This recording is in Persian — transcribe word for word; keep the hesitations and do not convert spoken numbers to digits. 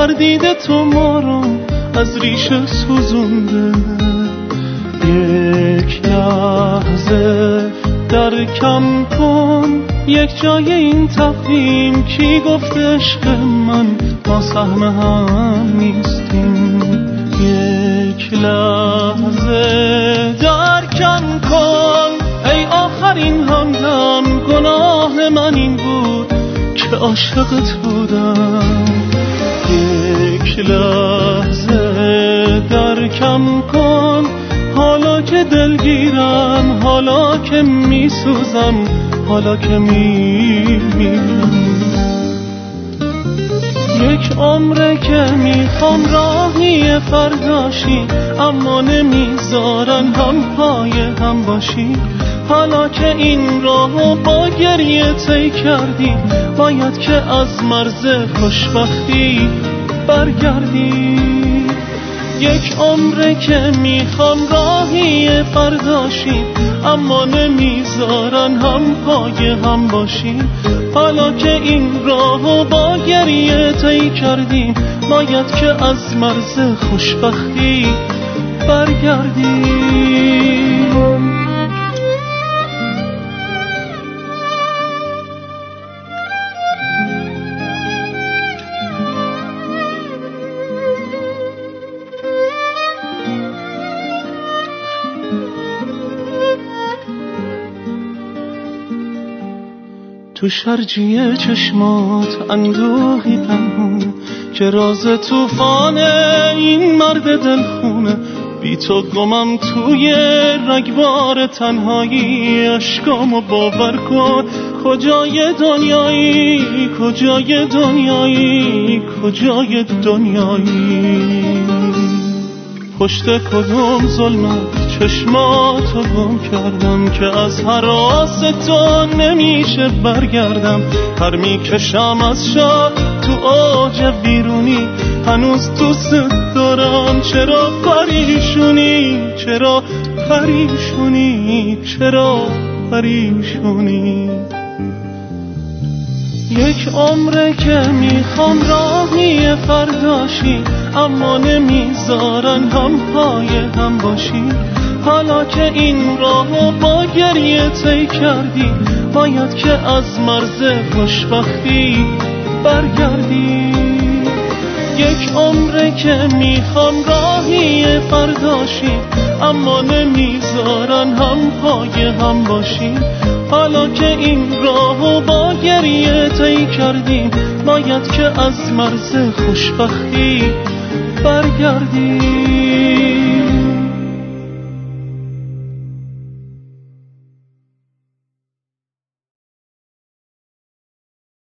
تردید تو ما رو از ریشه سوزونده. یک لحظه در کم کن یک جای این تقویم، کی گفت عشق من ما سهم هم نیستیم. یک لحظه در کم کن ای آخرین همدم، گناه من این بود که عاشقت بودم. یک لحظه در کم کن حالا که دلگیرم، حالا که میسوزم، حالا که میمیرم. یک عمره که میخوام راهی فرداشی، اما نمیذارن هم پای هم باشی. حالا که این راهو با گریه طی کردی، باید که از مرز خوشبختی برگردی. یک عمره که میخوام راهی فرداشی، اما نمیذارن هم پای هم باشی. حالا که این راهو با گریه طی کردیم، باید که از مرز خوشبختی برگردی. تو شرجی چشمات اندوهی پنهونه، که راز توفان این مرد دلخونه. بی تو گمم توی رگبار تنهایی، اشکامو باور کن کجای دنیایی، کجای دنیایی، کجای دنیایی. پشت کدوم ظلمت چشماتو گم کردم، که از هراس تو نمیشه برگردم. پر میکشم از شب تو اوج بیرونی، هنوز دوست دارم. چرا پریشونی، چرا پریشونی، چرا پریشونی. یک عمره که میخوام راهی فرداشی، اما نمیذارن هم پای هم باشی. حالا که این راهو با گریه طی کردی، باید که از مرز خوشبختی برگردی. یک عمره که میخوام راهی فرداشی، اما نمیذارن هم پای هم باشی. حالا که این راهو با گریه طی کردیم، باید که از مرز خوشبختی برگردی.